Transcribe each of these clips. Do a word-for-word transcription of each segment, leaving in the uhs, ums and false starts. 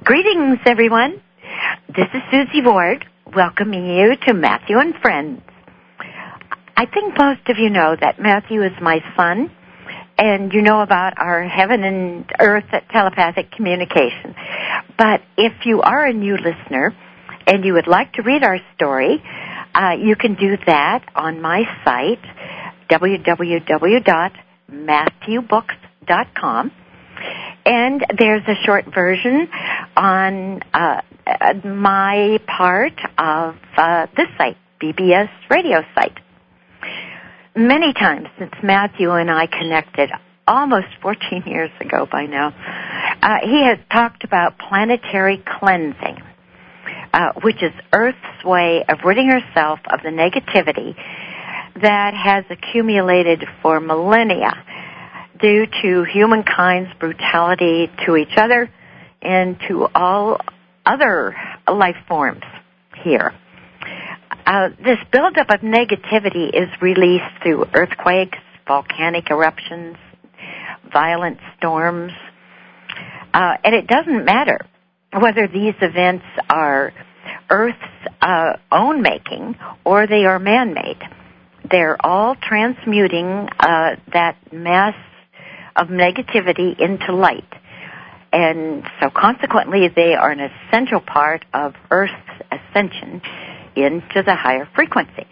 Greetings, everyone. This is Susie Ward, welcoming you to Matthew and Friends. I think most of you know that Matthew is my son, and you know about our heaven and earth telepathic communication. But if you are a new listener and you would like to read our story, uh, you can do that on my site, w w w dot matthew books dot com. And there's a short version on uh, my part of uh, this site, B B S radio site. Many times since Matthew and I connected, almost fourteen years ago by now, uh, he has talked about planetary cleansing, uh, which is Earth's way of ridding herself of the negativity that has accumulated for millennia due to humankind's brutality to each other and to all other life forms here. Uh, this buildup of negativity is released through earthquakes, volcanic eruptions, violent storms, uh, and it doesn't matter whether these events are Earth's uh, own making or they are man-made. They're all transmuting uh, that mass of negativity into light. And so consequently, they are an essential part of Earth's ascension into the higher frequency.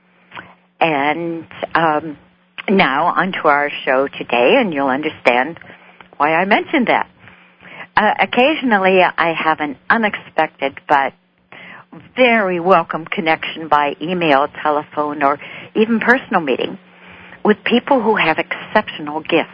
And um, now onto our show today, and you'll understand why I mentioned that. Uh, occasionally, I have an unexpected but very welcome connection by email, telephone, or even personal meeting with people who have exceptional gifts.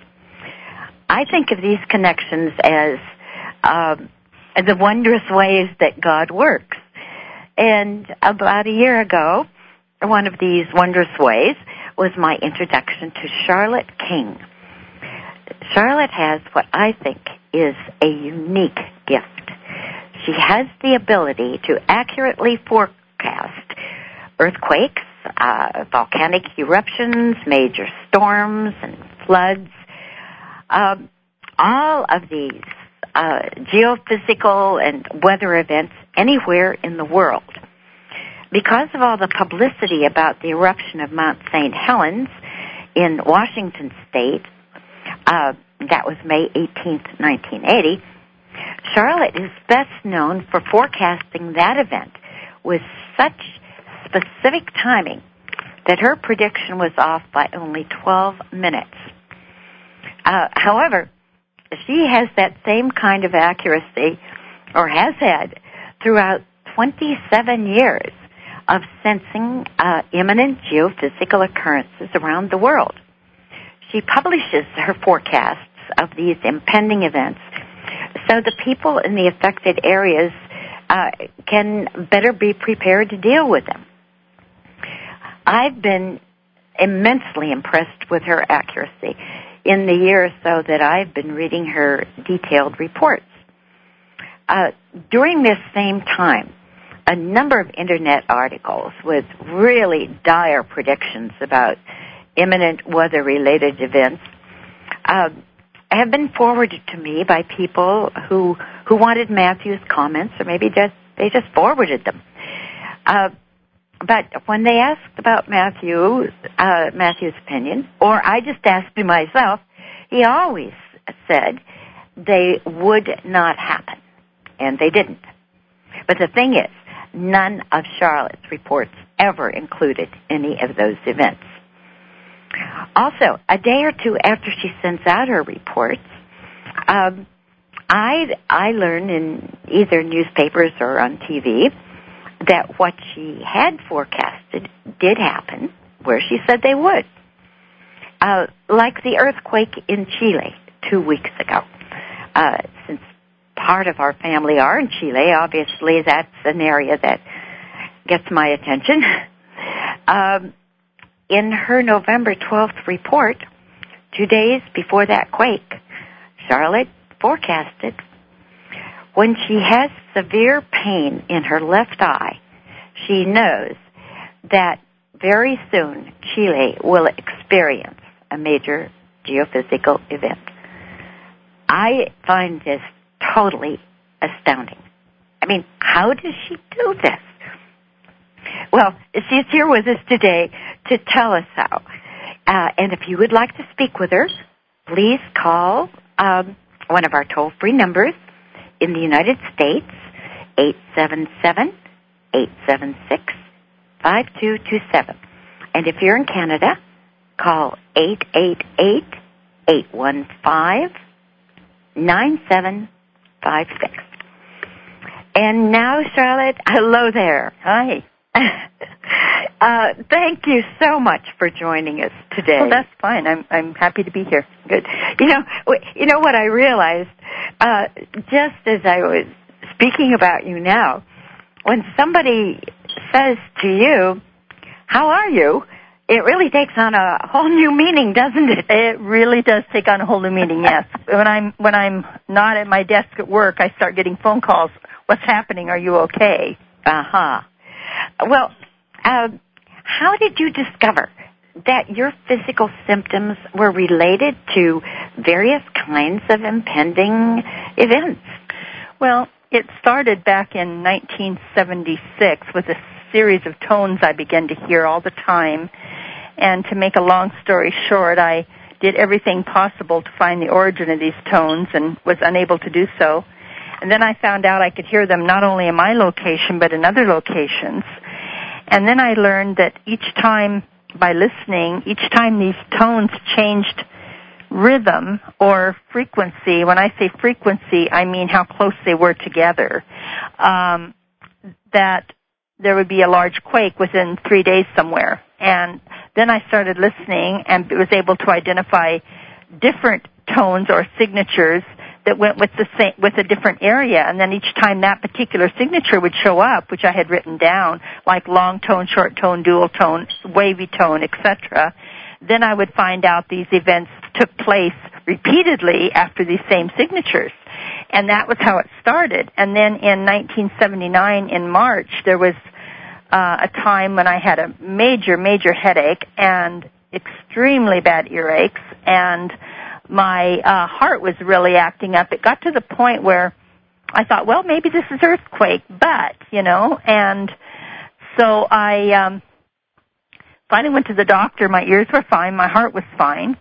I think of these connections as um, the wondrous ways that God works. And about a year ago, one of these wondrous ways was my introduction to Charlotte King. Charlotte has what I think is a unique gift. She has the ability to accurately forecast earthquakes, uh, volcanic eruptions, major storms, and floods. Um, all of these uh, geophysical and weather events anywhere in the world. Because of all the publicity about the eruption of Mount Saint Helens in Washington State, uh, that was May eighteenth, nineteen eighty, Charlotte is best known for forecasting that event with such specific timing that her prediction was off by only twelve minutes. Uh, however, she has that same kind of accuracy, or has had, throughout twenty-seven years of sensing uh, imminent geophysical occurrences around the world. She publishes her forecasts of these impending events so the people in the affected areas uh, can better be prepared to deal with them. I've been immensely impressed with her accuracy in the year or so that I've been reading her detailed reports. Uh, during this same time, a number of Internet articles with really dire predictions about imminent weather-related events uh, have been forwarded to me by people who who wanted Matthew's comments, or maybe just they just forwarded them. Uh, but when they asked about Matthew, uh, Matthew's opinion, or I just asked him myself, he always said they would not happen, and they didn't. But the thing is, none of Charlotte's reports ever included any of those events. Also, a day or two after she sends out her reports, um, I I learned in either newspapers or on T V that what she had forecasted did happen where she said they would. Uh, like the earthquake in Chile two weeks ago. Uh, since part of our family are in Chile, obviously that's an area that gets my attention. um, in her November twelfth report, two days before that quake, Charlotte forecasted when she has severe pain in her left eye, she knows that very soon Chile will experience a major geophysical event. I find this totally astounding. I mean, how does she do this? Well, she's here with us today to tell us how. Uh, and if you would like to speak with her, please call um, one of our toll-free numbers in the United States, eight seven seven, eight seven six, five two two seven. And if you're in Canada, call eight eight eight, eight one five, nine seven five six. And now, Charlotte, hello there. Hi. uh, thank you so much for joining us today. Oh, that's fine. I'm I'm happy to be here. Good. You know, you know what I realized, uh, just as I was speaking about you now, when somebody says to you, "How are you?" it really takes on a whole new meaning, doesn't it? It really does take on a whole new meaning. Yes. when I'm when I'm not at my desk at work, I start getting phone calls. What's happening? Are you okay? Uh huh. Well, uh, how did you discover that your physical symptoms were related to various kinds of impending events? Well, it started back in nineteen seventy-six with a series of tones I began to hear all the time. And to make a long story short, I did everything possible to find the origin of these tones and was unable to do so. And then I found out I could hear them not only in my location but in other locations. And then I learned that each time, by listening, each time these tones changed rhythm or frequency, when I say frequency, I mean how close they were together, um, that there would be a large quake within three days somewhere. And then I started listening and was able to identify different tones or signatures that went with the same, with a different area, and then each time that particular signature would show up, which I had written down, like long tone, short tone, dual tone, wavy tone, et cetera, then I would find out these events took place repeatedly after these same signatures. And that was how it started. And then in nineteen seventy-nine, in March, there was uh, a time when I had a major, major headache and extremely bad earaches, and my uh, heart was really acting up. It got to the point where I thought, well, maybe this is earthquake, but, you know, and so I um, finally went to the doctor. My ears were fine. My heart was fine.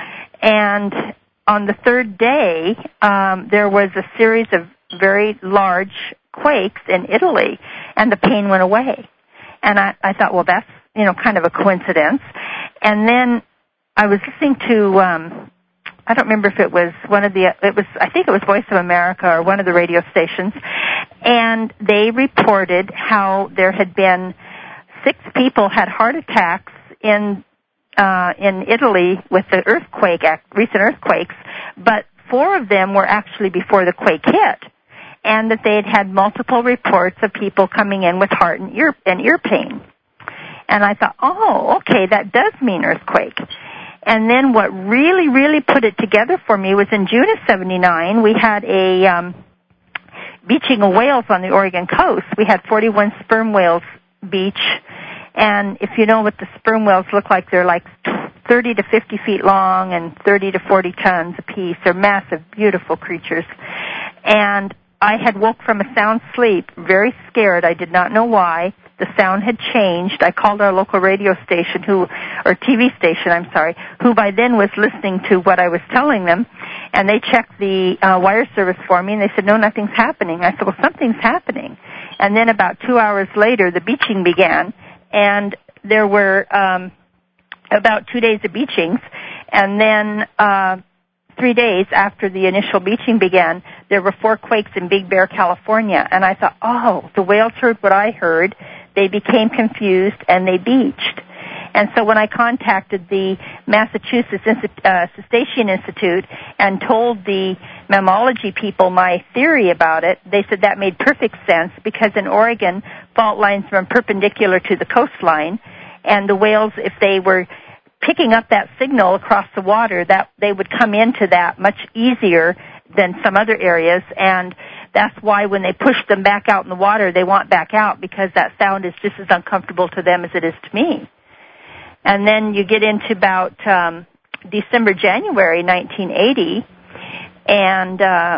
And on the third day, um, there was a series of very large quakes in Italy, and the pain went away. And I, I thought, well, that's, you know, kind of a coincidence. And then I was listening to... Um, I don't remember if it was one of the, it was, I think it was Voice of America or one of the radio stations, and they reported how there had been six people had heart attacks in, uh, in Italy with the earthquake, recent earthquakes, but four of them were actually before the quake hit, and that they had had multiple reports of people coming in with heart and ear, and ear pain. And I thought, oh, okay, that does mean earthquake. And then what really, really put it together for me was in June of seventy-nine, we had a um, beaching of whales on the Oregon coast. We had forty-one sperm whales beach. And if you know what the sperm whales look like, they're like thirty to fifty feet long and thirty to forty tons apiece. They're massive, beautiful creatures. And I had woke from a sound sleep, very scared. I did not know why. The sound had changed. I called our local radio station, who, or T V station, I'm sorry, who by then was listening to what I was telling them, and they checked the uh, wire service for me, and they said, no, nothing's happening. I said, well, something's happening. And then about two hours later, the beaching began, and there were um, about two days of beachings, and then uh, three days after the initial beaching began, there were four quakes in Big Bear, California, and I thought, oh, the whales heard what I heard. They became confused, and they beached. And so when I contacted the Massachusetts uh, Cetacean Institute and told the mammalogy people my theory about it, they said that made perfect sense because in Oregon, fault lines run perpendicular to the coastline, and the whales, if they were picking up that signal across the water, that they would come into that much easier than some other areas, and that's why when they push them back out in the water, they want back out because that sound is just as uncomfortable to them as it is to me. And then you get into about um, December, January nineteen eighty, and uh,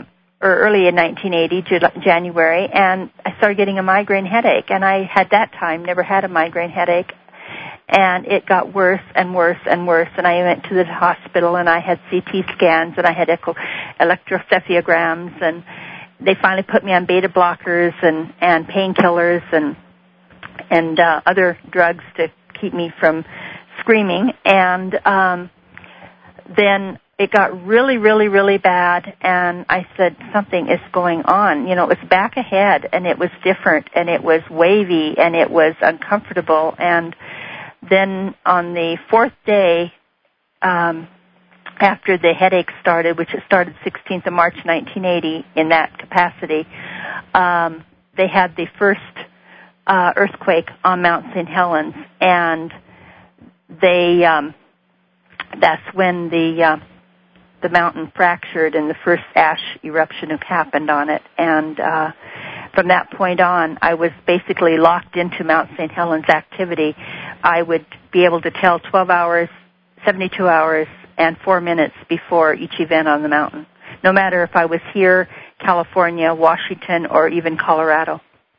or early in nineteen eighty, January, and I started getting a migraine headache. And I had that time never had a migraine headache, and it got worse and worse and worse. And I went to the hospital, and I had C T scans, and I had echo, electrocephalograms, and they finally put me on beta blockers and and painkillers and and uh, other drugs to keep me from screaming. And um, then it got really, really, really bad, and I said, something is going on. You know, it was back ahead, and it was different, and it was wavy, and it was uncomfortable. And then on the fourth day, um, after the headache started, which it started sixteenth of March, nineteen eighty, in that capacity, um, they had the first uh, earthquake on Mount Saint Helens, and they um, that's when the uh, the mountain fractured and the first ash eruption happened on it. And uh, from that point on, I was basically locked into Mount Saint Helens activity. I would be able to tell twelve hours, seventy-two hours, and four minutes before each event on the mountain, no matter if I was here, California, Washington, or even Colorado.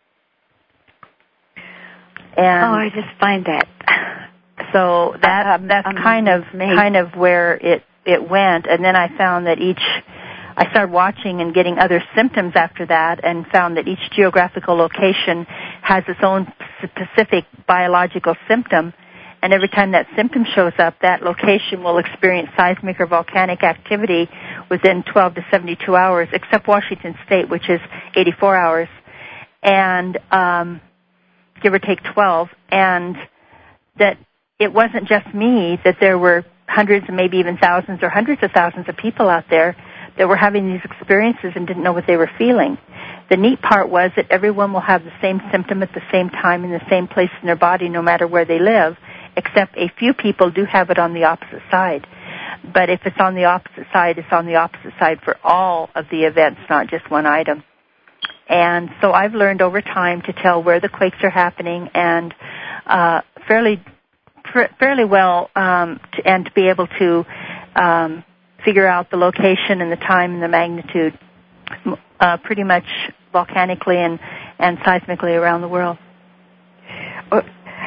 And oh, I just find that. So that um, that's um, kind of amazing. kind of where it it went. And then I found that each, I started watching and getting other symptoms after that, and found that each geographical location has its own specific biological symptom. And every time that symptom shows up, that location will experience seismic or volcanic activity within twelve to seventy-two hours, except Washington State, which is eighty-four hours, and um, give or take twelve. And that it wasn't just me, that there were hundreds and maybe even thousands or hundreds of thousands of people out there that were having these experiences and didn't know what they were feeling. The neat part was that everyone will have the same symptom at the same time in the same place in their body, no matter where they live, except a few people do have it on the opposite side. But if it's on the opposite side, it's on the opposite side for all of the events, not just one item. And so I've learned over time to tell where the quakes are happening, and uh, fairly fairly well, um, to, and to be able to um, figure out the location and the time and the magnitude uh, pretty much volcanically and, and seismically around the world. Uh,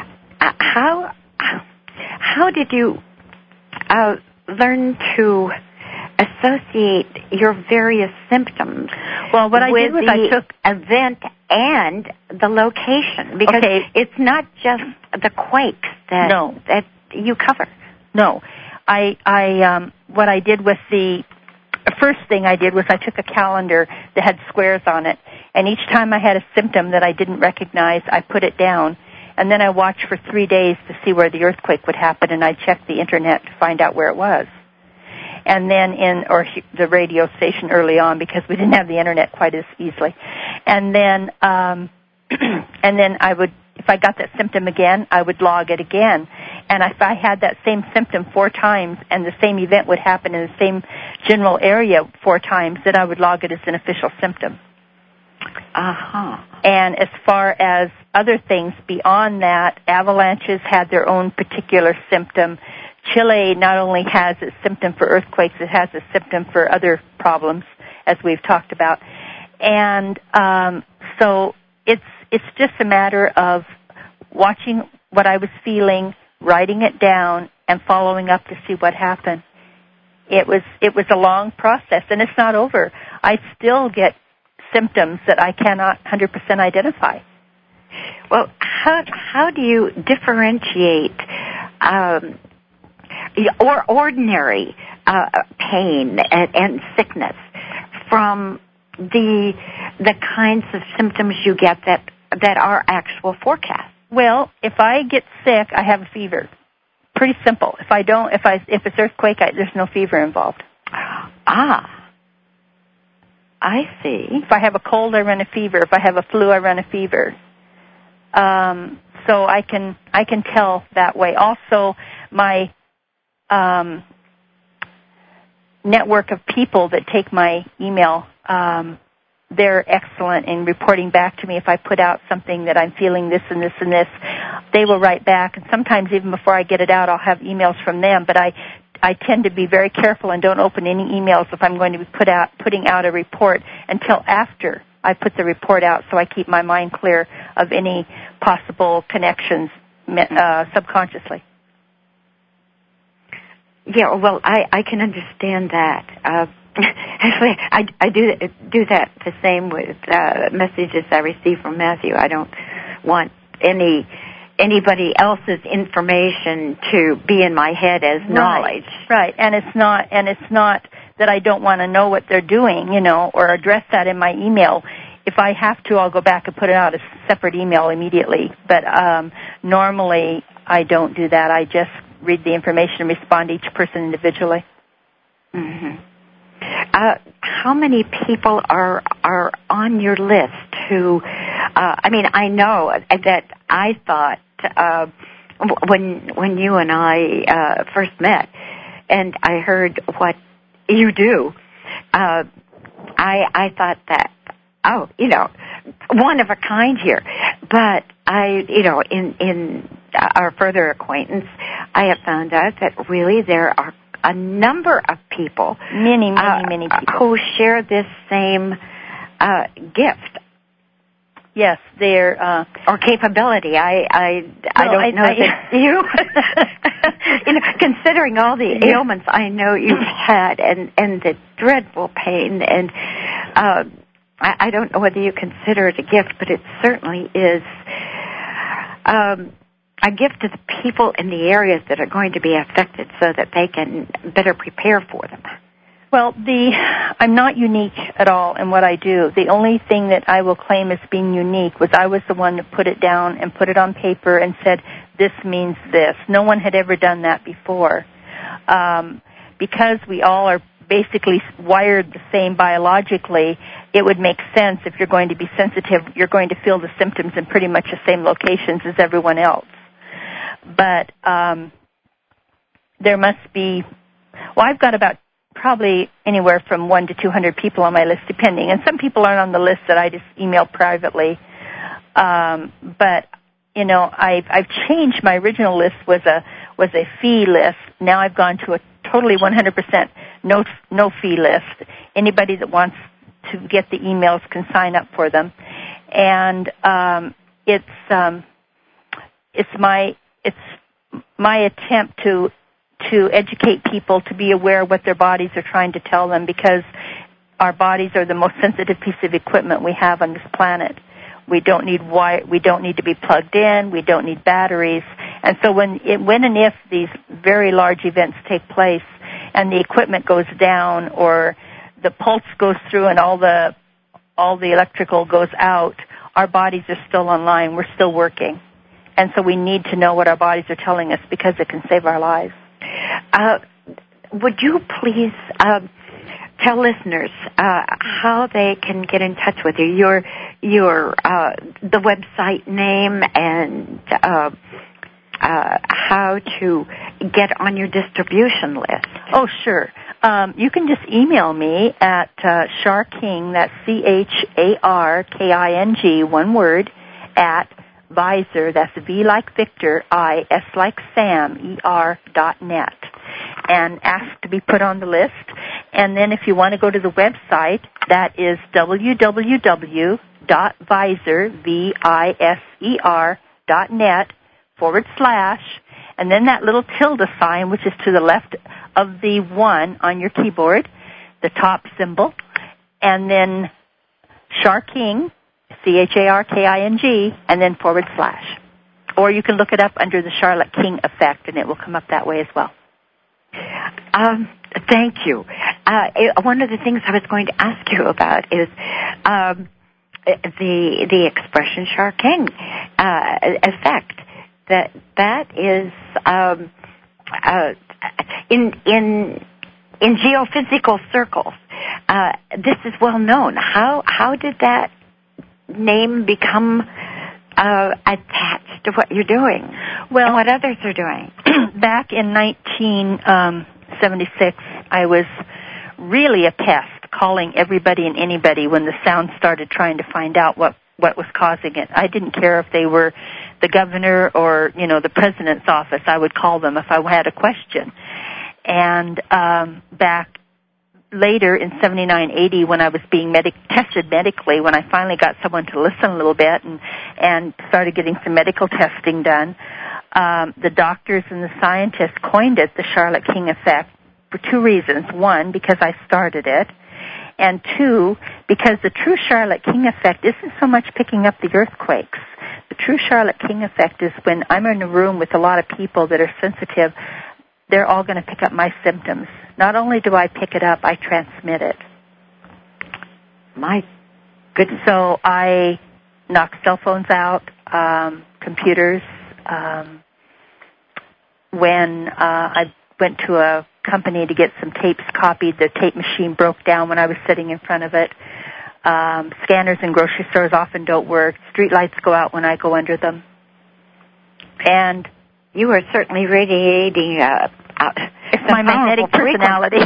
how how did you uh, learn to associate your various symptoms? Well, what I with did was the I took event and the location, because okay. it's not just the quakes that no. that you cover. No, I I um, what I did with the first thing I did was I took a calendar that had squares on it, and each time I had a symptom that I didn't recognize, I put it down. And then I watched for three days to see where the earthquake would happen, and I checked the internet to find out where it was. And then in, or the radio station early on, because we didn't have the internet quite as easily. And then, um, and then I would, if I got that symptom again, I would log it again. And if I had that same symptom four times and the same event would happen in the same general area four times, then I would log it as an official symptom. Uh-huh. And as far as other things beyond that, avalanches had their own particular symptom. Chile not only has a symptom for earthquakes, it has a symptom for other problems, as we've talked about. And um, so it's it's just a matter of watching what I was feeling, writing it down, and following up to see what happened. It was it was a long process, and it's not over. I still get symptoms that I cannot one hundred percent identify. Well, how how do you differentiate um, or ordinary uh, pain and, and sickness from the the kinds of symptoms you get that that are actual forecasts? Well, if I get sick, I have a fever. Pretty simple. If I don't, if I if it's earthquake, I, there's no fever involved. Ah. I see. If I have a cold, I run a fever. If I have a flu, I run a fever. Um, so I can I can tell that way. Also, my um, network of people that take my email, um, they're excellent in reporting back to me. If I put out something that I'm feeling this and this and this, they will write back. And sometimes even before I get it out, I'll have emails from them. But I I tend to be very careful and don't open any emails if I'm going to be put out, putting out a report until after I put the report out, so I keep my mind clear of any possible connections uh, subconsciously. Yeah, well, I, I can understand that. Uh, actually, I, I do do that the same with uh, messages I receive from Matthew. I don't want any anybody else's information to be in my head as knowledge. Right, right. And it's not and it's not that I don't want to know what they're doing, you know, or address that in my email. If I have to, I'll go back and put it out as a separate email immediately. But um, normally, I don't do that. I just read the information and respond to each person individually. Mm-hmm. Uh, how many people are are on your list who, uh, I mean, I know that I thought uh, when when you and I uh, first met and I heard what you do, uh, I I thought that, oh, you know, one of a kind here. But I, you know, in, in our further acquaintance, I have found out that really there are a number of people, many, many, uh, many people, who share this same uh, gift. Yes, they're uh, or capability. I I no, I don't I, know I, that you. you know, considering all the yeah. ailments I know you've had, and and the dreadful pain, and uh, I, I don't know whether you consider it a gift, but it certainly is. Um, a gift to the people in the areas that are going to be affected so that they can better prepare for them. Well, the I'm not unique at all in what I do. The only thing that I will claim as being unique was I was the one that put it down and put it on paper and said, this means this. No one had ever done that before. Um, because we all are basically wired the same biologically, it would make sense if you're going to be sensitive, you're going to feel the symptoms in pretty much the same locations as everyone else. But um, there must be, well, I've got about probably anywhere from one to two hundred people on my list, depending. And some people aren't on the list that I just email privately. Um, but you know, I've I've changed. My original list was a was a fee list. Now I've gone to a totally one hundred percent no no fee list. Anybody that wants to get the emails can sign up for them, and um, it's um, it's my it's my attempt to to educate people to be aware of what their bodies are trying to tell them, because our bodies are the most sensitive piece of equipment we have on this planet. We don't need wire, we don't need to be plugged in, we don't need batteries. And so when it, when and if these very large events take place and the equipment goes down or the pulse goes through and all the all the electrical goes out, our bodies are still online, we're still working. And so we need to know what our bodies are telling us because it can save our lives. Uh, would you please uh, tell listeners uh, how they can get in touch with you? Your your uh, the website name and uh, uh, how to get on your distribution list. Oh, sure. Um, you can just email me at uh, Charking. That's C H A R K I N G, one word, at Visor, that's V like Victor, I, S like Sam, E R dot net, and ask to be put on the list. And then if you want to go to the website, that is w w w dot visor, V I S E R dot net forward slash, and then that little tilde sign, which is to the left of the one on your keyboard, the top symbol, and then Charking, C H A R K I N G, and then forward slash. Or you can look it up under the Charlotte King Effect, and it will come up that way as well. Um, thank you. Uh, one of the things I was going to ask you about is um, the the expression Charking uh, effect. That that is um, uh, in in in geophysical circles. Uh, this is well known. How how did that name become uh, attached to what you're doing, well, and what others are doing? Back in nineteen seventy-six, I was really a pest, calling everybody and anybody when the sound started, trying to find out what, what was causing it. I didn't care if they were the governor or, you know, the president's office. I would call them if I had a question. And um, back later in seventy-nine, eighty, when I was being medic- tested medically, when I finally got someone to listen a little bit and, and started getting some medical testing done, um, the doctors and the scientists coined it the Charlotte King effect for two reasons. One, because I started it, and two, because the true Charlotte King effect isn't so much picking up the earthquakes. The true Charlotte King effect is when I'm in a room with a lot of people that are sensitive, they're all going to pick up my symptoms. Not only do I pick it up, I transmit it. My goodness. So I knock cell phones out, um, computers. Um, when uh, I went to a company to get some tapes copied, the tape machine broke down when I was sitting in front of it. Um, scanners in grocery stores often don't work. Street lights go out when I go under them. And you are certainly radiating uh, uh, it's my magnetic personality.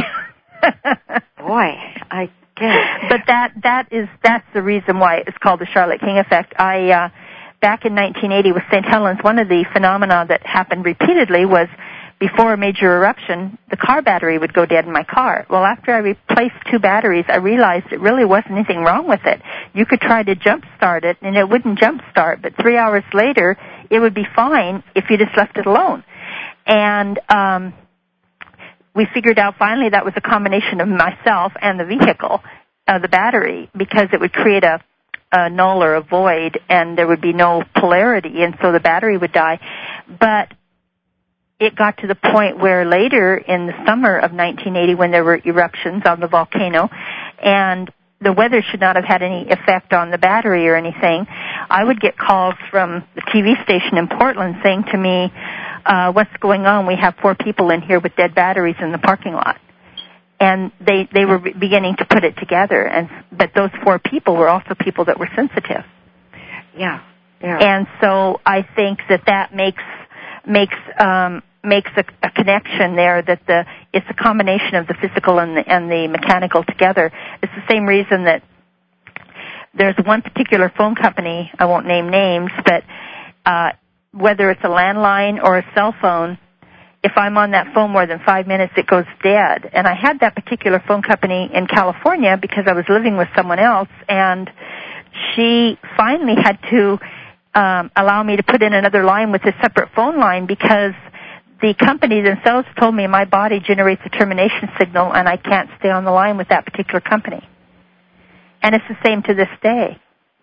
Boy, I guess. But that that is that's the reason why it's called the Charlotte King effect. I uh, back in nineteen eighty with Saint Helens, one of the phenomena that happened repeatedly was before a major eruption, the car battery would go dead in my car. Well, after I replaced two batteries, I realized it really wasn't anything wrong with it. You could try to jump start it, and it wouldn't jump start, but three hours later, it would be fine if you just left it alone. And um, we figured out finally that was a combination of myself and the vehicle, uh, the battery, because it would create a, a null or a void, and there would be no polarity, and so the battery would die. But it got to the point where later in the summer of nineteen eighty, when there were eruptions on the volcano, and the weather should not have had any effect on the battery or anything, I would get calls from the T V station in Portland saying to me, uh, what's going on? We have four people in here with dead batteries in the parking lot. And they, they were beginning to put it together, and but those four people were also people that were sensitive. Yeah, yeah. And so I think that that makes makes um, makes a, a connection there, that the it's a combination of the physical and the, and the mechanical together. It's the same reason that there's one particular phone company, I won't name names, but uh, whether it's a landline or a cell phone, if I'm on that phone more than five minutes, it goes dead. And I had that particular phone company in California because I was living with someone else, and she finally had to um, allow me to put in another line with a separate phone line because the company themselves told me my body generates a termination signal and I can't stay on the line with that particular company. And it's the same to this day.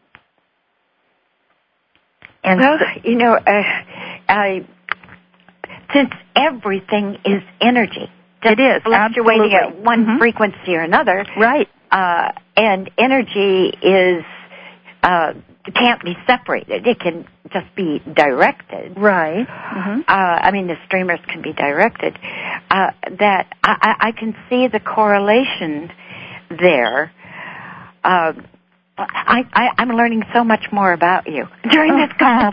And well, you know, uh, I, since everything is energy, it is fluctuating absolutely. at one mm-hmm. frequency or another, right? Uh, and energy is uh, can't be separated. It can just be directed, right? Mm-hmm. Uh, I mean, the streamers can be directed. Uh, that I, I can see the correlation there. Uh, I, I, I'm learning so much more about you during this call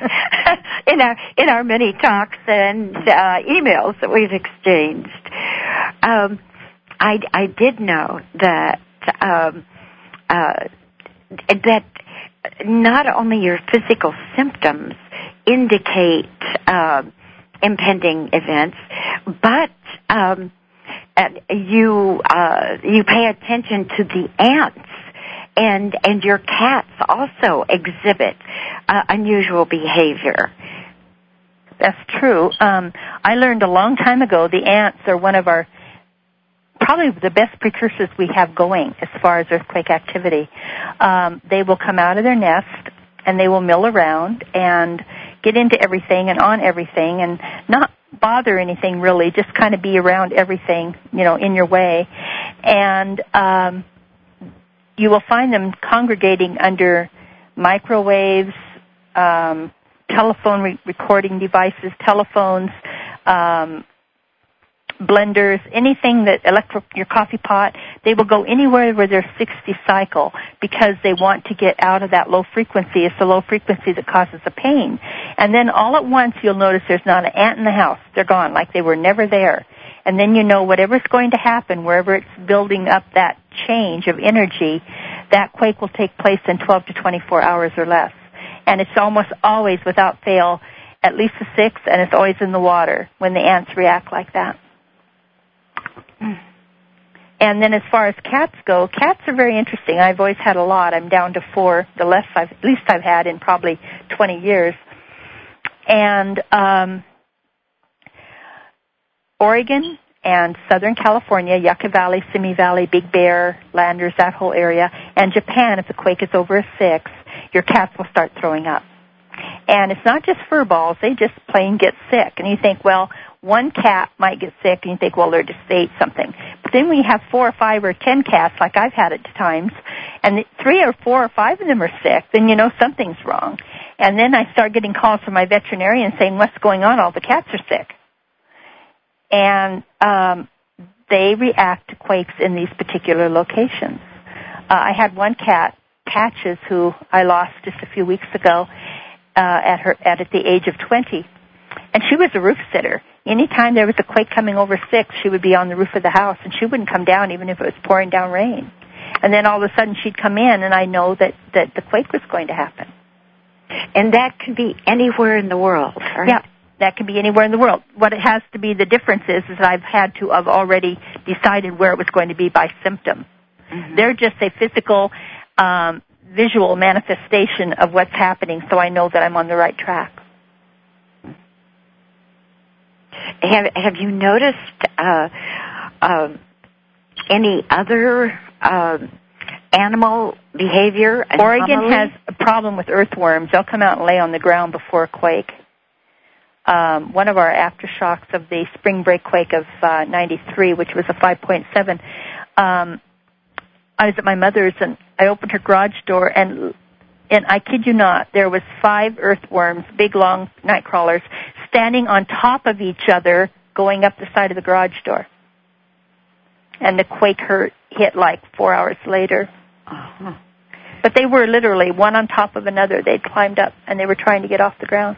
in our in our many talks and uh, emails that we've exchanged. Um, I, I did know that um, uh, that not only your physical symptoms indicate uh, impending events, but um, you uh, you pay attention to the ants. And and your cats also exhibit uh, unusual behavior. That's true. Um, I learned a long time ago the ants are one of our, probably the best precursors we have going as far as earthquake activity. Um, they will come out of their nest and they will mill around and get into everything and on everything and not bother anything really, just kind of be around everything, you know, in your way. And um you will find them congregating under microwaves, um, telephone re- recording devices, telephones, um, blenders, anything that electric, your coffee pot. They will go anywhere where there's sixty cycle because they want to get out of that low frequency. It's the low frequency that causes the pain. And then all at once you'll notice there's not an ant in the house. They're gone, like they were never there. And then you know whatever's going to happen, wherever it's building up that change of energy, that quake will take place in twelve to twenty-four hours or less. And it's almost always, without fail, at least a six, and it's always in the water when the ants react like that. And then as far as cats go, cats are very interesting. I've always had a lot. I'm down to four, the less I've, at least I've had in probably twenty years. And um, Oregon and Southern California, Yucca Valley, Simi Valley, Big Bear, Landers, that whole area, and Japan, if the quake is over a six, your cats will start throwing up. And it's not just fur balls, they just plain get sick. And you think, well, one cat might get sick, and you think, well, they're just ate something. But then when you have four or five or ten cats, like I've had at times, and the three or four or five of them are sick, then you know something's wrong. And then I start getting calls from my veterinarian saying, what's going on? All the cats are sick. And um, they react to quakes in these particular locations. Uh, I had one cat, Patches, who I lost just a few weeks ago uh, at her at, at the age of twenty. And she was a roof sitter. Anytime there was a quake coming over six, she would be on the roof of the house, and she wouldn't come down even if it was pouring down rain. And then all of a sudden she'd come in, and I know that, that the quake was going to happen. And that could be anywhere in the world, right? Yeah, that can be anywhere in the world. What it has to be, the difference is, is I've had to have already decided where it was going to be by symptom. Mm-hmm. They're just a physical, um, visual manifestation of what's happening, so I know that I'm on the right track. Have Have you noticed uh, uh, any other uh, animal behavior? Oregon anomaly? has a problem with earthworms. They'll come out and lay on the ground before a quake. Um, one of our aftershocks of the spring break quake of uh, ninety-three, which was a five point seven, um, I was at my mother's, and I opened her garage door, and and I kid you not, there was five earthworms, big, long night crawlers, standing on top of each other, going up the side of the garage door. And the quake hurt, hit like four hours later. Uh-huh. But they were literally one on top of another. They'd climbed up, and they were trying to get off the ground.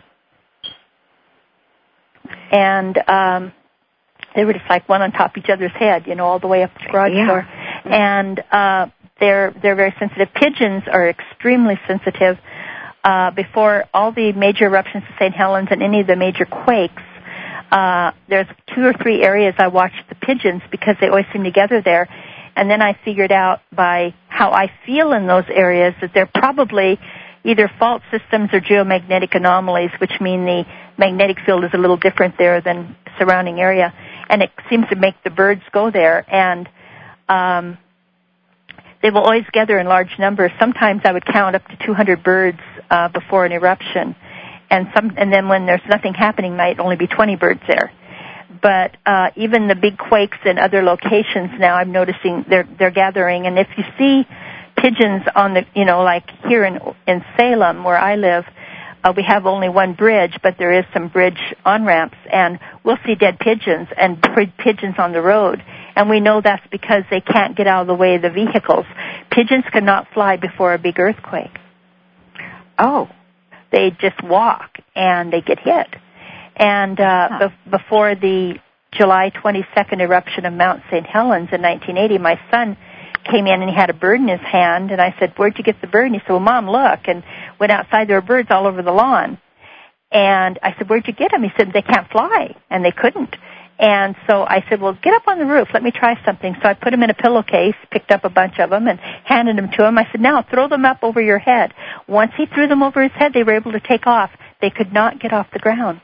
And um, they were just like one on top of each other's head, you know, all the way up the garage yeah. door. And uh, they're they're very sensitive. Pigeons are extremely sensitive. Uh, before all the major eruptions of Saint Helens and any of the major quakes, uh, there's two or three areas I watched the pigeons because they always seem to gather there. And then I figured out by how I feel in those areas that they're probably either fault systems or geomagnetic anomalies, which mean the magnetic field is a little different there than the surrounding area. And it seems to make the birds go there. And um, they will always gather in large numbers. Sometimes I would count up to two hundred birds uh, before an eruption. And some, and then when there's nothing happening, might only be twenty birds there. But uh, even the big quakes in other locations now, I'm noticing they're they're gathering. And if you see pigeons on the, you know, like here in in Salem where I live, uh, we have only one bridge, but there is some bridge on ramps, and we'll see dead pigeons and pigeons on the road. And we know that's because they can't get out of the way of the vehicles. Pigeons cannot fly before a big earthquake. Oh. They just walk, and they get hit. And uh, huh. be- before the July twenty-second eruption of Mount Saint Helens in nineteen eighty, my son came in, and he had a bird in his hand, and I said, where'd you get the bird? And he said, well, Mom, look. And went outside, there were birds all over the lawn. And I said, where'd you get them? He said, they can't fly, and they couldn't. And so I said, well, get up on the roof. Let me try something. So I put them in a pillowcase, picked up a bunch of them, and handed them to him. I said, now throw them up over your head. Once he threw them over his head, they were able to take off. They could not get off the ground.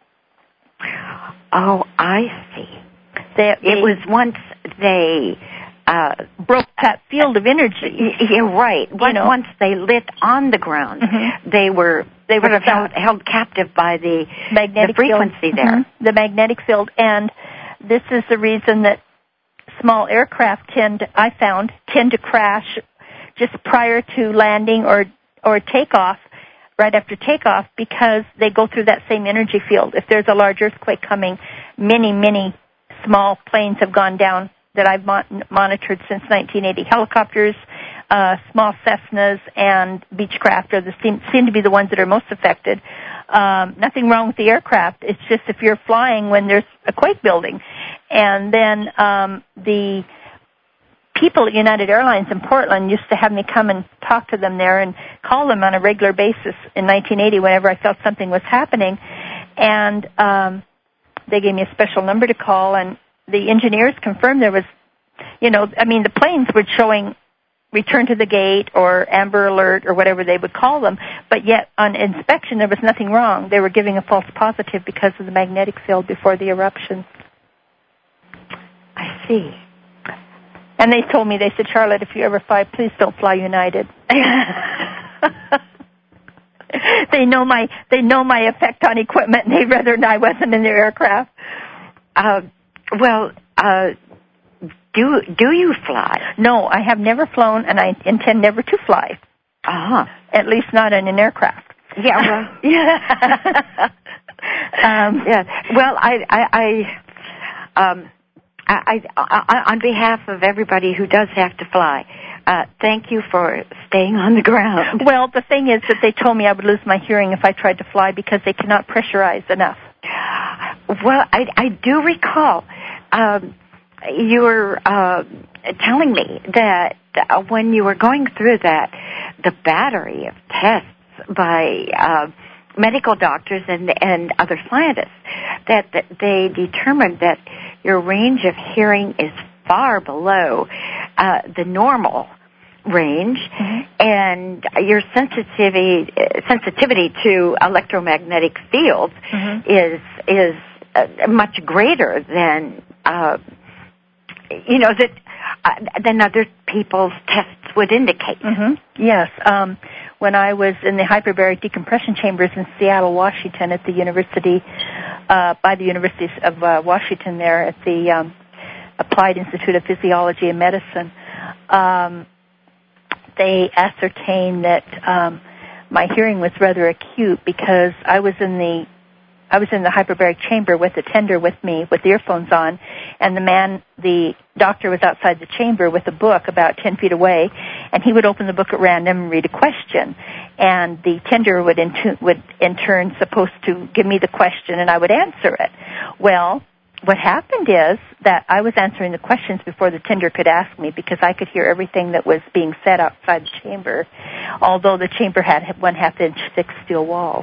Oh, I see. They, they, it was once they uh, broke that field of energy. You're right. You know, once they lit on the ground, mm-hmm. they were they were held, held captive by the magnetic the frequency field. there. Mm-hmm. The magnetic field, and this is the reason that small aircraft tend, I found, tend to crash just prior to landing or or takeoff. Right after takeoff, because they go through that same energy field. If there's a large earthquake coming, many, many small planes have gone down that I've mon- monitored since nineteen eighty. Helicopters, uh, small Cessnas, and Beechcraft are the seem, seem to be the ones that are most affected. Um, nothing wrong with the aircraft. It's just if you're flying when there's a quake building. And then um, the people at United Airlines in Portland used to have me come and talk to them there and call them on a regular basis in nineteen eighty whenever I felt something was happening. And um, they gave me a special number to call, and the engineers confirmed there was, you know, I mean, the planes were showing return to the gate or amber alert or whatever they would call them, but yet on inspection there was nothing wrong. They were giving a false positive because of the magnetic field before the eruption. I see. And they told me, they said, Charlotte, if you ever fly, please don't fly United. They know my they know my effect on equipment, and they'd rather I wasn't in their aircraft. Uh, well, uh, do do you fly? No, I have never flown, and I intend never to fly. Uh-huh. At least not in an aircraft. Yeah, well, yeah. um, yeah. Well, I, I, I, um, I, I, I, on behalf of everybody who does have to fly, uh, thank you for staying on the ground. Well, the thing is that they told me I would lose my hearing if I tried to fly because they cannot pressurize enough. Well, I, I do recall um, you were uh, telling me that uh, when you were going through that, the battery of tests by uh, medical doctors and and other scientists, that, that they determined that your range of hearing is far below uh, the normal range, mm-hmm. and your sensitivity sensitivity to electromagnetic fields mm-hmm. is is uh, much greater than uh, you know that uh, than other people's tests would indicate. Mm-hmm. Yes. Um, when I was in the hyperbaric decompression chambers in Seattle, Washington, at the university, uh, by the University of uh, Washington there at the um, Applied Institute of Physiology and Medicine, um, they ascertained that um, my hearing was rather acute because I was in the I was in the hyperbaric chamber with a tender with me with earphones on, and the man, the doctor was outside the chamber with a book about ten feet away, and he would open the book at random and read a question, and the tender would in, tu- would in turn supposed to give me the question, and I would answer it. Well, what happened is that I was answering the questions before the tender could ask me because I could hear everything that was being said outside the chamber, although the chamber had one half inch thick steel walls.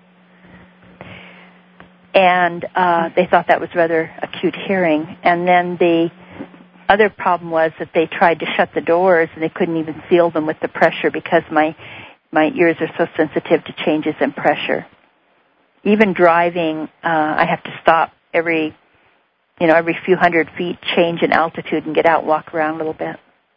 And uh, they thought that was rather acute hearing. And then the other problem was that they tried to shut the doors and they couldn't even seal them with the pressure because my my ears are so sensitive to changes in pressure. Even driving, uh, I have to stop every, you know, every few hundred feet, change in altitude and get out and walk around a little bit.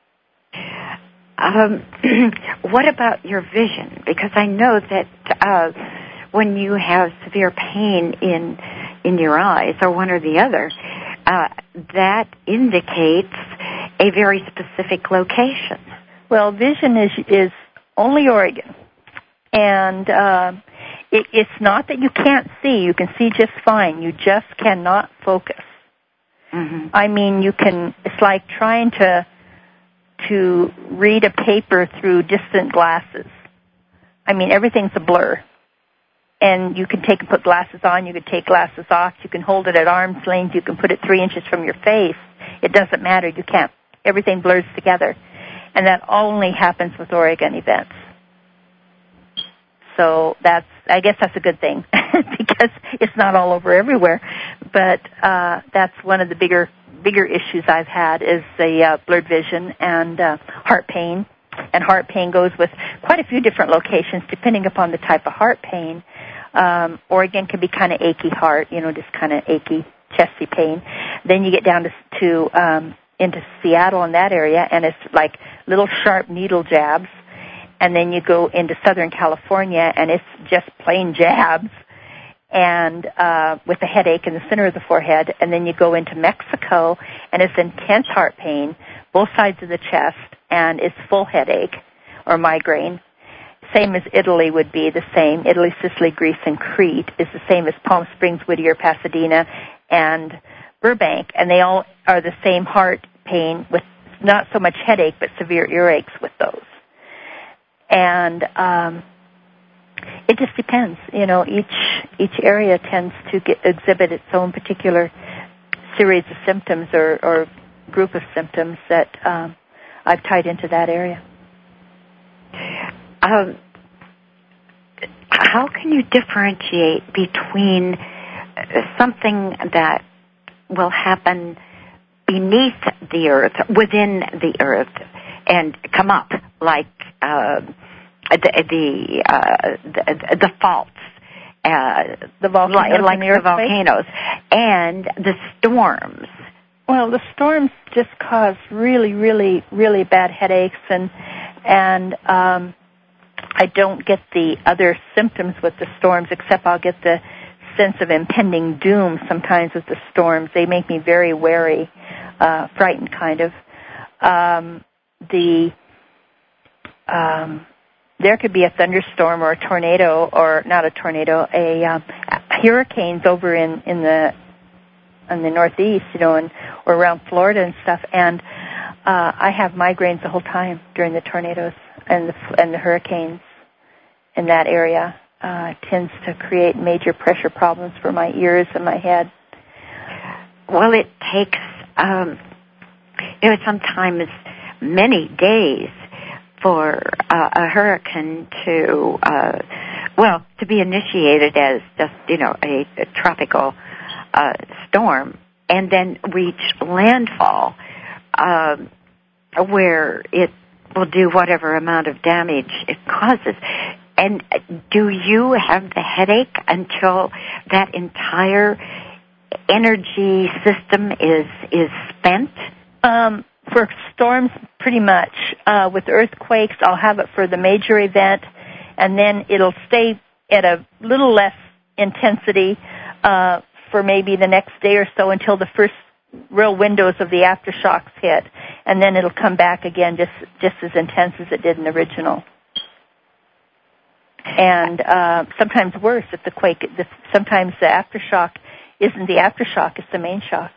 Um, what about your vision? Because I know that uh, when you have severe pain in in your eyes, or one or the other, uh, that indicates a very specific location. Well, vision is is only Oregon, and uh, it, it's not that you can't see. You can see just fine. You just cannot focus. Mm-hmm. I mean, you can. It's like trying to to read a paper through distant glasses. I mean, everything's a blur. And you can take and put glasses on, you can take glasses off, you can hold it at arm's length, you can put it three inches from your face. It doesn't matter, you can't. Everything blurs together. And that only happens with Oregon events. So that's, I guess that's a good thing, because it's not all over everywhere. But uh, that's one of the bigger bigger issues I've had is the uh, blurred vision and uh, heart pain. And heart pain goes with quite a few different locations depending upon the type of heart pain. Um, Oregon can be kind of achy heart, you know, just kind of achy, chesty pain. Then you get down to, to um, into Seattle in that area, and it's like little sharp needle jabs. And then you go into Southern California, and it's just plain jabs, and uh, with a headache in the center of the forehead. And then you go into Mexico, and it's intense heart pain, both sides of the chest, and it's full headache or migraine. Same as Italy would be the same. Italy, Sicily, Greece, and Crete is the same as Palm Springs, Whittier, Pasadena, and Burbank, and they all are the same heart pain with not so much headache but severe earaches with those. And um, it just depends. You know, each each area tends to get, exhibit its own particular series of symptoms or, or group of symptoms that um, I've tied into that area. Um, how can you differentiate between something that will happen beneath the earth, within the earth, and come up like uh, the the, uh, the the faults, uh, the volcanoes, like, like the, the volcanoes, and the storms. Well, the storms just cause really, really, really bad headaches, and and um, I don't get the other symptoms with the storms, except I'll get the sense of impending doom sometimes with the storms. They make me very wary, uh, frightened kind of. Um, the um, there could be a thunderstorm or a tornado, or not a tornado, a um, hurricanes over in, in the in the Northeast, you know, and or around Florida and stuff. And uh, I have migraines the whole time during the tornadoes and the and the hurricanes in that area. Uh, it tends to create major pressure problems for my ears and my head. Well, it takes, um, you know, sometimes many days for uh, a hurricane to, uh, well, to be initiated as just, you know, a, a tropical uh, storm, and then reach landfall, uh, where it will do whatever amount of damage it causes. And do you have the headache until that entire energy system is is spent? Um, for storms, pretty much. Uh, with earthquakes, I'll have it for the major event, and then it'll stay at a little less intensity uh, for maybe the next day or so until the first real windows of the aftershocks hit, and then it'll come back again just just as intense as it did in the original. And uh, sometimes worse if the quake, the, sometimes the aftershock isn't the aftershock, it's the main shock.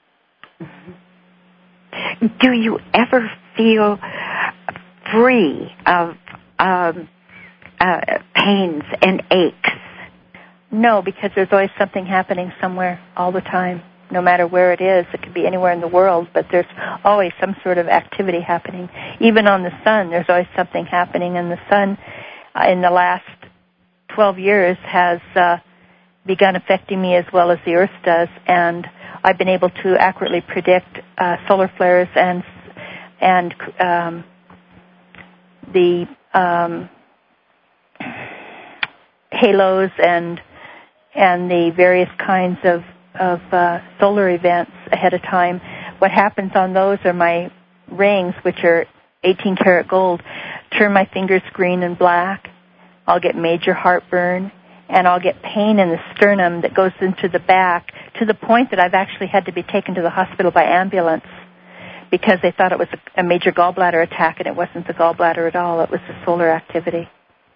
Mm-hmm. Do you ever feel free of um, uh, pains and aches? No, because there's always something happening somewhere all the time, no matter where it is. It could be anywhere in the world, but there's always some sort of activity happening. Even on the sun, there's always something happening, and the sun in the last twelve years has uh, begun affecting me as well as the Earth does, and I've been able to accurately predict uh, solar flares and and um, the um, halos and and the various kinds of of uh, solar events ahead of time. What happens on those are my rings, which are eighteen karat gold, turn my fingers green and black. I'll get major heartburn, and I'll get pain in the sternum that goes into the back to the point that I've actually had to be taken to the hospital by ambulance because they thought it was a, a major gallbladder attack, and it wasn't the gallbladder at all. It was the solar activity.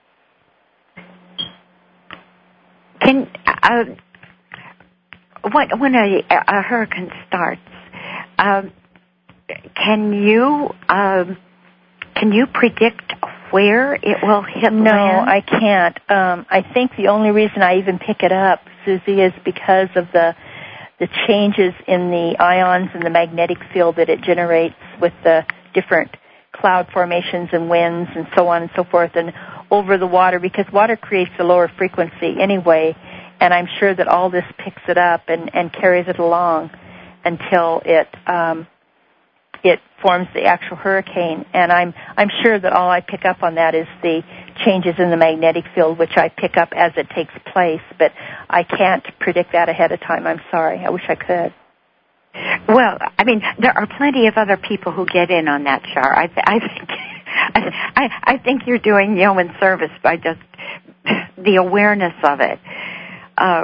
Can uh, when, when a, a hurricane starts, um, can you um, can you predict where it will hit no, land? I can't. Um, I think the only reason I even pick it up, Susie, is because of the the changes in the ions and the magnetic field that it generates with the different cloud formations and winds and so on and so forth, and over the water, because water creates a lower frequency anyway, and I'm sure that all this picks it up and, and carries it along until it um, it forms the actual hurricane. And I'm I'm sure that all I pick up on that is the changes in the magnetic field, which I pick up as it takes place. But I can't predict that ahead of time. I'm sorry. I wish I could. Well, I mean, there are plenty of other people who get in on that, Char. I, th- I think I, I think you're doing yeoman service by just the awareness of it. Uh,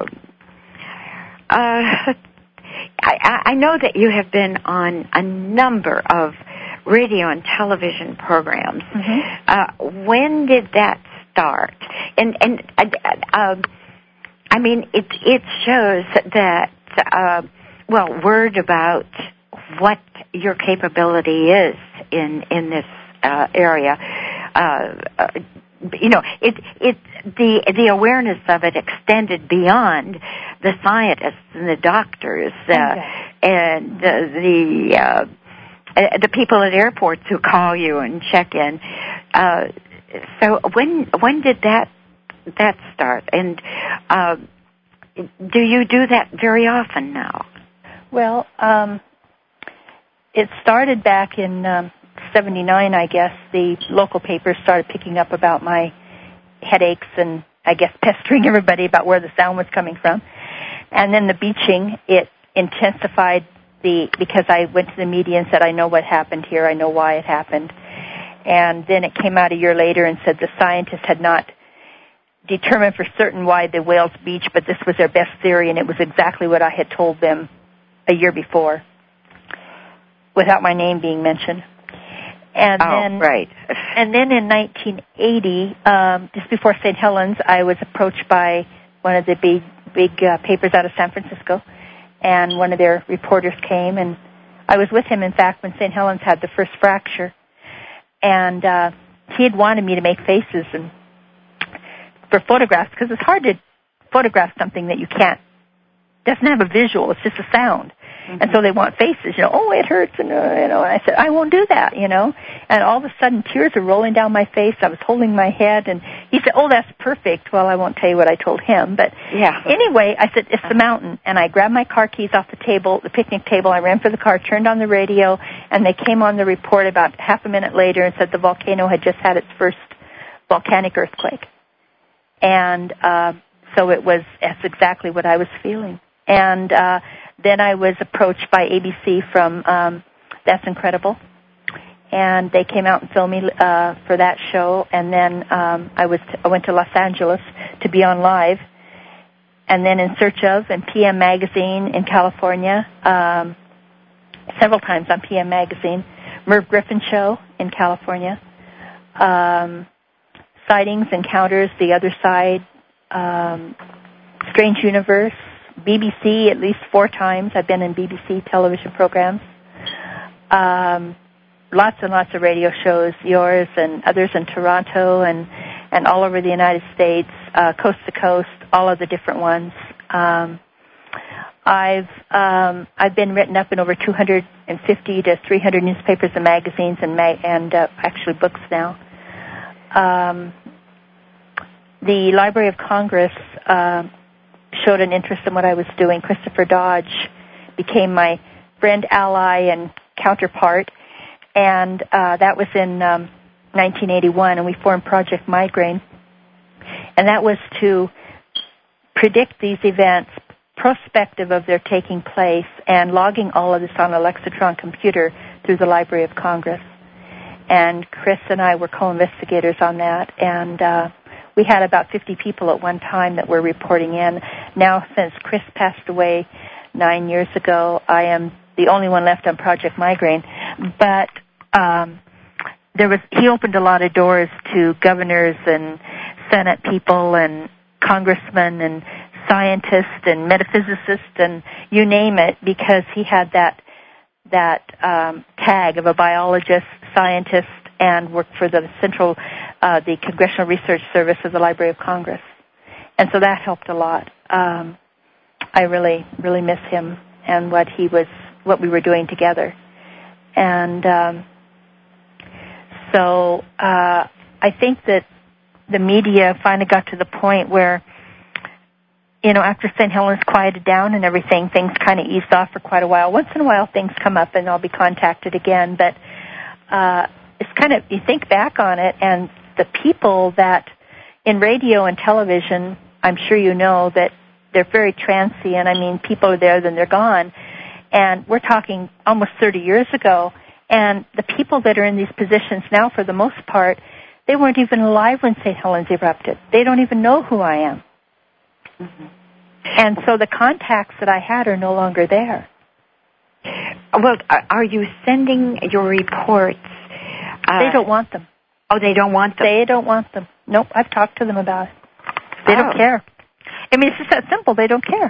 uh, I, I know that you have been on a number of radio and television programs. Mm-hmm. Uh, when did that start? And and uh, uh, I mean, it it shows that uh, well, word about what your capability is in in this uh, area. Uh, uh, you know, it it the the awareness of it extended beyond the scientists and the doctors uh, okay. and uh, the uh, the people at airports who call you and check in. Uh, so when when did that that start? And uh, do you do that very often now? Well, um, it started back in um, seventy-nine, I guess. The local papers started picking up about my headaches and, I guess, pestering everybody about where the sound was coming from. And then the beaching, it intensified the, because I went to the media and said, I know what happened here, I know why it happened. And then it came out a year later and said the scientists had not determined for certain why the whales beach, but this was their best theory, and it was exactly what I had told them a year before, without my name being mentioned. And oh, then, right. And then in nineteen eighty, um, just before Saint Helens, I was approached by one of the big, big uh, papers out of San Francisco, and one of their reporters came, and I was with him, in fact, when Saint Helens had the first fracture. And uh, he had wanted me to make faces and for photographs, because it's hard to photograph something that you can't, doesn't have a visual, it's just a sound. Mm-hmm. And so they want faces, you know, oh, it hurts, and, uh, you know, and I said, I won't do that, you know. And all of a sudden, tears are rolling down my face. I was holding my head, and he said, oh, that's perfect. Well, I won't tell you what I told him, but yeah. Anyway, I said, it's the mountain. And I grabbed my car keys off the table, the picnic table. I ran for the car, turned on the radio, and they came on the report about half a minute later and said the volcano had just had its first volcanic earthquake. And uh, so it was, that's exactly what I was feeling. And uh, then I was approached by A B C from um, That's Incredible. And they came out and filmed me uh, for that show. And then um, I was t- I went to Los Angeles to be on live. And then In Search Of and P M Magazine in California, um, several times on P M Magazine. Merv Griffin Show in California. Um, Sightings, Encounters, The Other Side, um, Strange Universe, B B C at least four times. I've been in B B C television programs. Um, lots and lots of radio shows, yours and others in Toronto and, and all over the United States, uh, coast to coast, all of the different ones. Um, I've um, I've been written up in over two hundred fifty to three hundred newspapers and magazines and ma- and uh, actually books now. Um, the Library of Congress uh, showed an interest in what I was doing. Christopher Dodge became my friend, ally, and counterpart, and uh, that was in um, nineteen eighty-one, and we formed Project Migraine, and that was to predict these events prospective of their taking place and logging all of this on a Lexitron computer through the Library of Congress. And Chris and I were co-investigators on that, and uh, we had about fifty people at one time that were reporting in. Now, since Chris passed away nine years ago, I am the only one left on Project Migraine. But um, there was he opened a lot of doors to governors and Senate people and congressmen and scientists and metaphysicists and you name it, because he had that that um, tag of a biologist, scientist, and worked for the Central, uh, the Congressional Research Service of the Library of Congress. And so that helped a lot. Um, I really, really miss him and what he was, what we were doing together. And um, so uh, I think that the media finally got to the point where, you know, after Saint Helens quieted down and everything, things kind of eased off for quite a while. Once in a while things come up and I'll be contacted again, but uh, it's kind of, you think back on it, and the people that in radio and television, I'm sure you know that they're very transient. I mean, people are there, then they're gone. And we're talking almost thirty years ago, and the people that are in these positions now, for the most part, they weren't even alive when Saint Helens erupted. They don't even know who I am. Mm-hmm. And so the contacts that I had are no longer there. Well, are you sending your reports? Uh, they don't want them. Oh, they don't want them? They don't want them. Nope, I've talked to them about it. They oh. don't care. I mean, it's just that simple. They don't care.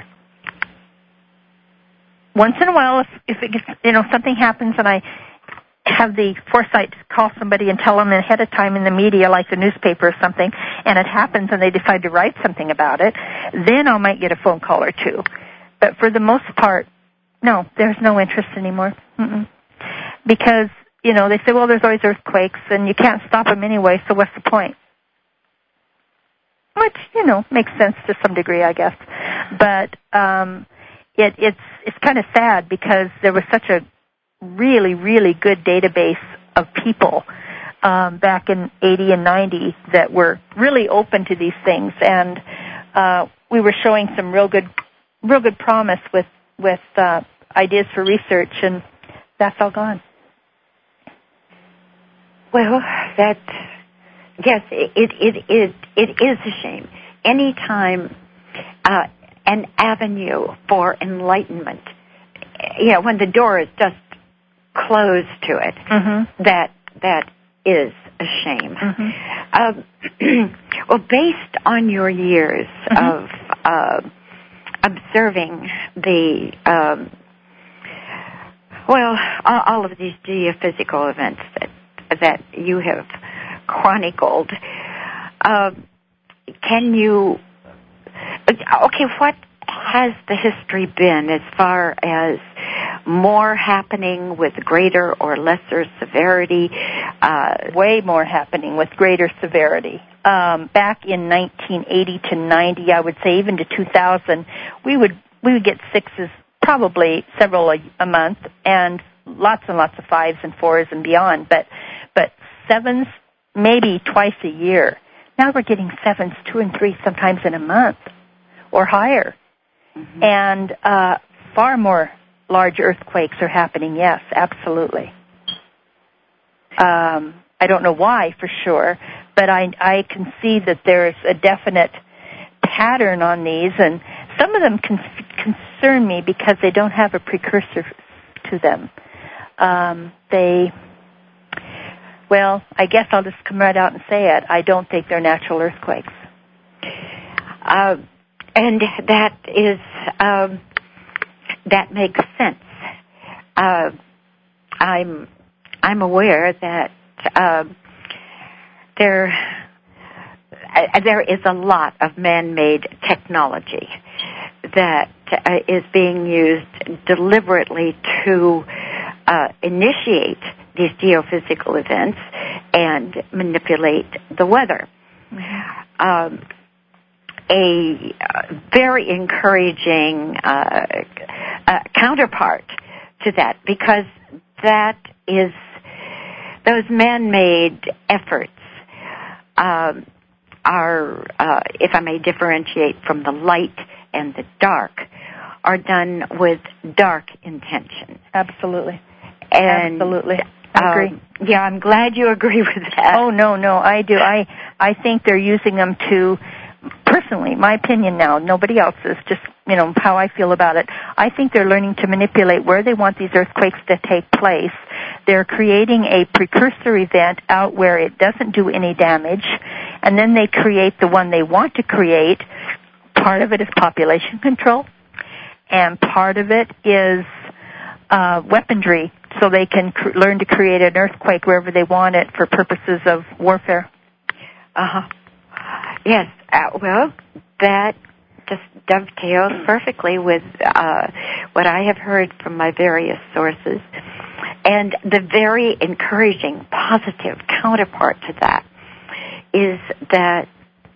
Once in a while, if, if it gets, you know, something happens and I have the foresight to call somebody and tell them ahead of time in the media, like the newspaper or something, and it happens and they decide to write something about it, then I might get a phone call or two. But for the most part, no, there's no interest anymore. Mm-mm. Because, you know, they say, well, there's always earthquakes and you can't stop them anyway, so what's the point? Which, you know, makes sense to some degree, I guess. But um, it, it's it's kind of sad because there was such a really, really good database of people um, back in eighty and ninety that were really open to these things, and uh, we were showing some real good, real good promise with with uh, ideas for research, and that's all gone. Well, that yes, it it it it is a shame. Anytime uh, an avenue for enlightenment, you know, when the door is just closed to it, mm-hmm. that that is a shame. Mm-hmm. Um, well, based on your years mm-hmm. of uh, observing the um, well, all of these geophysical events that that you have chronicled, uh, can you? Okay, what has the history been as far as more happening with greater or lesser severity? Uh, way more happening with greater severity. Um, back in nineteen eighty to ninety, I would say even to two thousand, we would we would get sixes, probably several a, a month, and lots and lots of fives and fours and beyond. But but sevens maybe twice a year. Now we're getting sevens two and three sometimes in a month or higher. Mm-hmm. And uh, far more large earthquakes are happening, yes, absolutely. Um, I don't know why for sure, but I, I can see that there's a definite pattern on these, and some of them con- concern me because they don't have a precursor to them. Um, they, well, I guess I'll just come right out and say it. I don't think they're natural earthquakes. Uh, and that is, um, that makes sense. Uh, I'm, I'm aware that uh, there, uh, there is a lot of man-made technology that uh, is being used deliberately to uh, initiate these geophysical events and manipulate the weather. Mm-hmm. Um, a uh, very encouraging uh, uh, counterpart to that, because that is those man-made efforts um, are, uh, if I may differentiate from the light and the dark, are done with dark intention. Absolutely. And, Absolutely. I agree. Um, yeah, I'm glad you agree with that. Oh, no, no, I do. I, I think they're using them to, personally, my opinion now, nobody else's, just, you know, how I feel about it. I think they're learning to manipulate where they want these earthquakes to take place. They're creating a precursor event out where it doesn't do any damage, and then they create the one they want to create. Part of it is population control, and part of it is uh, weaponry, so they can cr- learn to create an earthquake wherever they want it for purposes of warfare. Uh-huh. Yes. Uh, well, that just dovetails perfectly with uh, what I have heard from my various sources. And the very encouraging, positive counterpart to that is that,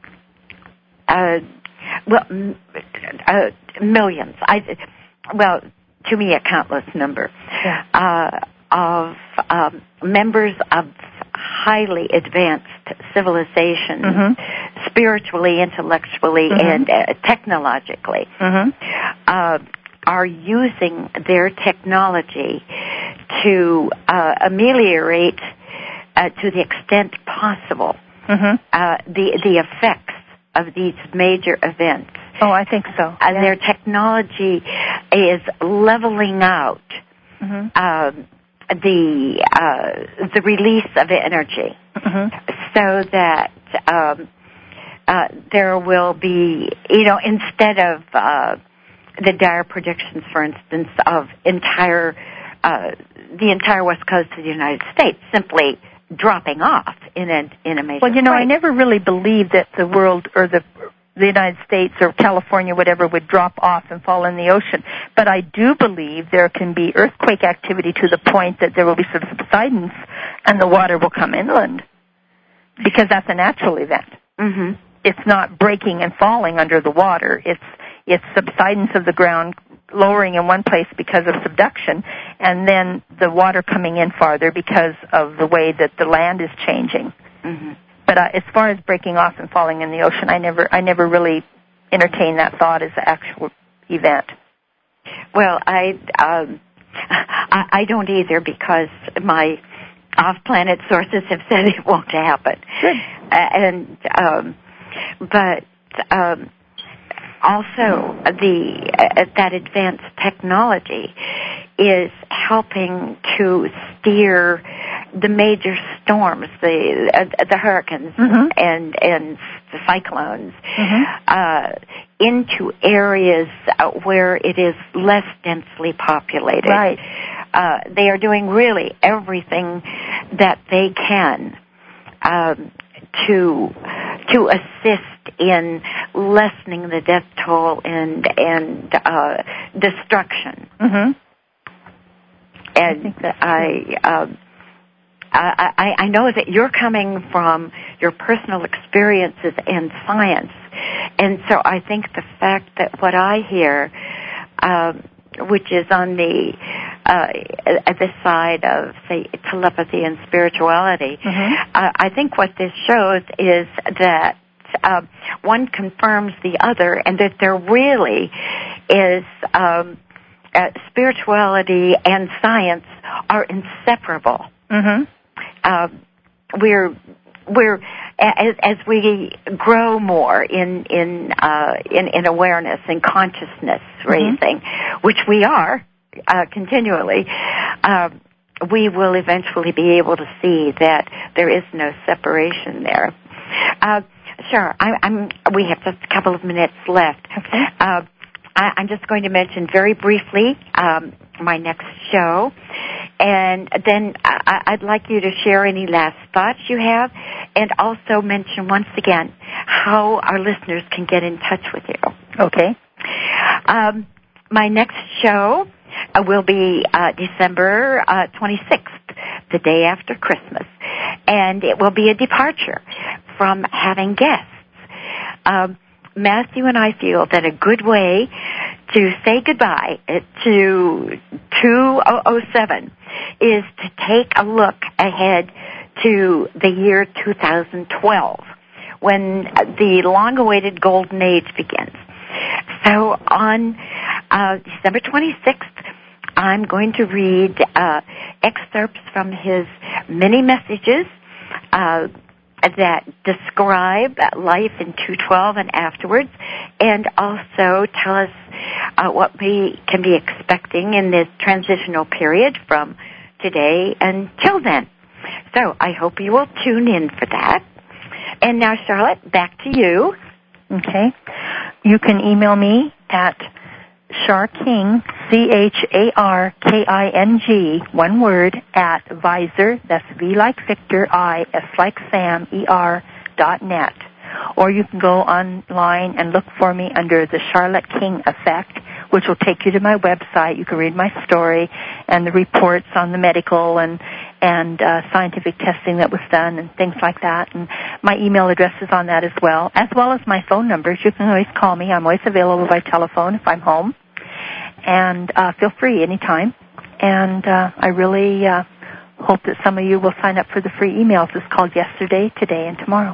uh, well, m- uh, millions, I, well, to me a countless number, yeah. uh, of um, members of highly advanced civilizations, mm-hmm. spiritually, intellectually, mm-hmm. and uh, technologically, mm-hmm. uh, are using their technology to uh, ameliorate, uh, to the extent possible, mm-hmm. uh, the the effects of these major events. Oh, I think so. And yeah. their technology is leveling out mm-hmm. um, the uh, the release of energy, mm-hmm. so that um, uh, there will be, you know, instead of uh, the dire predictions, for instance, of entire uh, the entire west coast of the United States simply dropping off in a in a major. Well, you know, quake. I never really believed that the world or the the United States or California, whatever, would drop off and fall in the ocean. But I do believe there can be earthquake activity to the point that there will be some subsidence and the water will come inland, because that's a natural event. Mm-hmm. It's not breaking and falling under the water. It's it's subsidence of the ground lowering in one place because of subduction, and then the water coming in farther because of the way that the land is changing. Mm-hmm. But uh, as far as breaking off and falling in the ocean, I never, I never really entertained that thought as an actual event. Well, I, um, I, I don't either, because my off-planet sources have said it won't happen. Good. Uh, and, um, but, um, also the, uh, that advanced technology is helping to steer the major storms, the, uh, the hurricanes mm-hmm. and, and the cyclones, mm-hmm. uh, into areas uh, where it is less densely populated. Right. Uh, they are doing really everything that they can um, to to assist in lessening the death toll and and uh, destruction. Mm-hmm. And I think that's I. Um, I, I know that you're coming from your personal experiences and science, and so I think the fact that what I hear, um, which is on the uh, at the side of, say, telepathy and spirituality, mm-hmm. uh, I think what this shows is that uh, one confirms the other, and that there really is um, uh, spirituality and science are inseparable. Mm-hmm. Uh, we're we're as, as we grow more in in uh, in, in awareness and consciousness raising, mm-hmm. which we are uh, continually, uh, we will eventually be able to see that there is no separation there. Uh, sure, I, I'm. We have just a couple of minutes left. Okay. Uh, I, I'm just going to mention very briefly um, my next show. And then I'd like you to share any last thoughts you have, and also mention once again how our listeners can get in touch with you. Okay. Um, my next show uh, will be uh, December uh, twenty-sixth, the day after Christmas, and it will be a departure from having guests. Um, Matthew and I feel that a good way to say goodbye to two thousand seven is to take a look ahead to the year two thousand twelve, when the long-awaited golden age begins. So on uh, December twenty-sixth, I'm going to read uh, excerpts from his many messages uh, that describe life in two twelve and afterwards, and also tell us uh, what we can be expecting in this transitional period from today until then. So I hope you will tune in for that. And now, Charlotte, back to you. Okay. You can email me at Charking, C H A R K I N G, one word, at Visor, that's V like Victor, I, S like Sam, E R, dot net. Or you can go online and look for me under the Charlotte King Effect, which will take you to my website. You can read my story and the reports on the medical and and uh, scientific testing that was done and things like that. And my email address is on that as well, as well as my phone numbers. You can always call me. I'm always available by telephone if I'm home. And uh, feel free anytime. And uh, I really uh, hope that some of you will sign up for the free emails. It's called Yesterday, Today, and Tomorrow.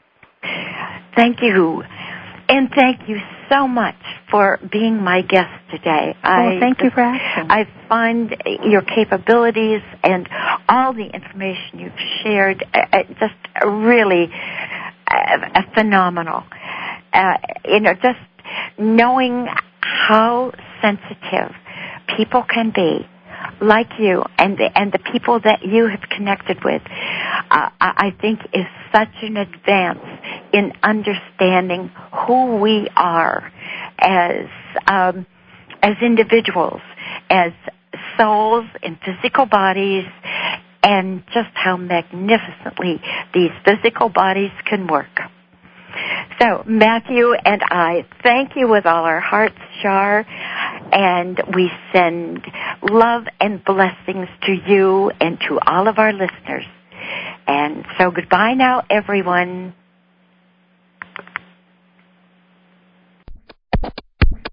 Thank you. And thank you so much for being my guest today. Oh, I thank just, you for asking. I find your capabilities and all the information you've shared uh, just really uh, phenomenal. Uh, you know, just knowing how sensitive people can be, like you, and the, and the people that you have connected with, uh, I think is such an advance in understanding who we are as um, as individuals, as souls in physical bodies, and just how magnificently these physical bodies can work. So, Matthew and I thank you with all our hearts, Char, and we send love and blessings to you and to all of our listeners. And so goodbye now, everyone.